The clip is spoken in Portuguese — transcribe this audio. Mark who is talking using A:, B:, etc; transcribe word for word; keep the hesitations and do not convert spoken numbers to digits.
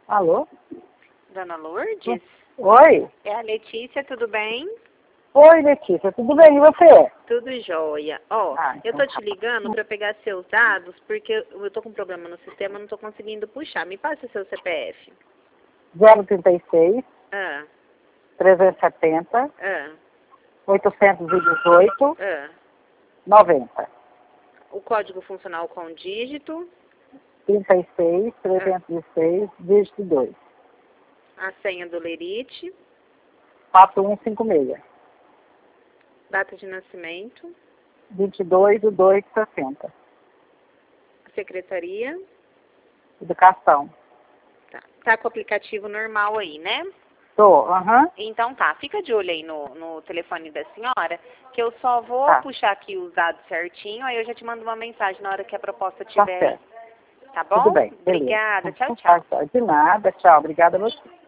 A: Alô?
B: Dona Lourdes?
A: Oi?
B: É a Letícia, tudo bem?
A: Oi, Letícia, tudo bem? E você?
B: Tudo jóia. Ó,
A: Ah,
B: eu
A: então
B: tô
A: tá.
B: te ligando para pegar seus dados, porque eu tô com um problema no sistema, não tô conseguindo puxar. Me passa seu C P F.
A: zero trinta e seis,
B: Ah,
A: trezentos e setenta,
B: ah,
A: oitocentos e dezoito,
B: ah.
A: noventa.
B: O código funcional com dígito,
A: trinta e seis, trezentos e seis, dígito dois.
B: a senha do Lerite,
A: quatro um cinco seis.
B: data de nascimento,
A: vinte e dois de dois de sessenta.
B: secretaria.
A: Educação.
B: Tá. Tá com o aplicativo normal aí, né?
A: Tô, aham.
B: Então tá, fica de olho aí no, no telefone da senhora, que eu só vou
A: Tá.
B: puxar aqui os dados certinho, aí eu já te mando uma mensagem na hora que a proposta
A: Tá
B: tiver aí.
A: certo.
B: Tá bom?
A: Tudo bem, beleza.
B: Obrigada, tchau,
A: Tá,
B: tchau.
A: de nada, tchau. Obrigada a você.